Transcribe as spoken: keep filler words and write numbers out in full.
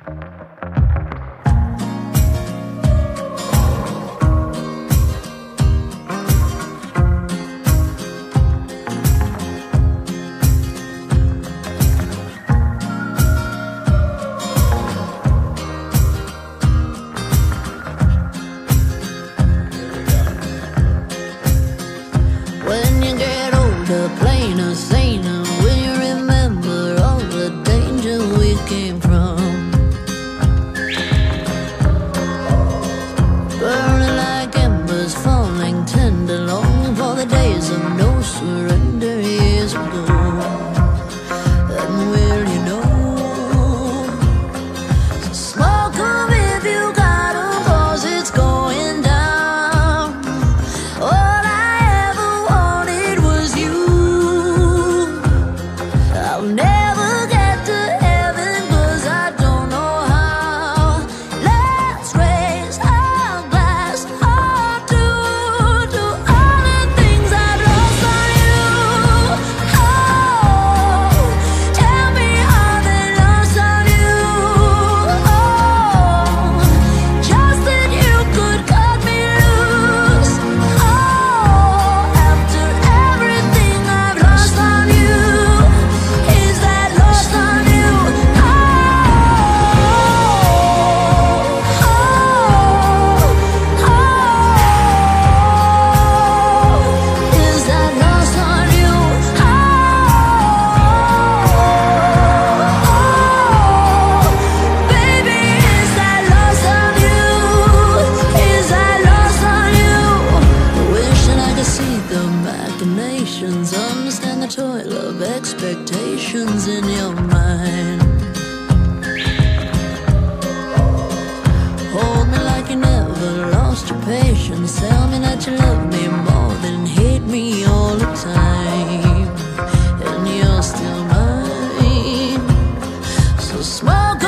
When you get older, plainer, saner, will you remember all the danger we came from? Burning like embers, falling tender, longing for the days of no surrender years ago. And will you know? So smoke 'em if you got 'em, 'cause it's going down. All I ever wanted was you. I'll never get to heaven 'cause I don't know how. Let's raise our glass up to, to all the things I've lost on you. Oh, tell me how they lost on you. Oh, just that you could cut me loose. Oh, after everything I've lost on you, is that lost on you? Oh, oh, oh, is that lost on you? Oh, baby, is that lost on you? Is that lost on you? Wishing I could see the machinations, understand the toil of expectations in your mind. Hold me like you never lost your patience. Tell me that you love me more than hate me all the time. And you're still mine. So smoke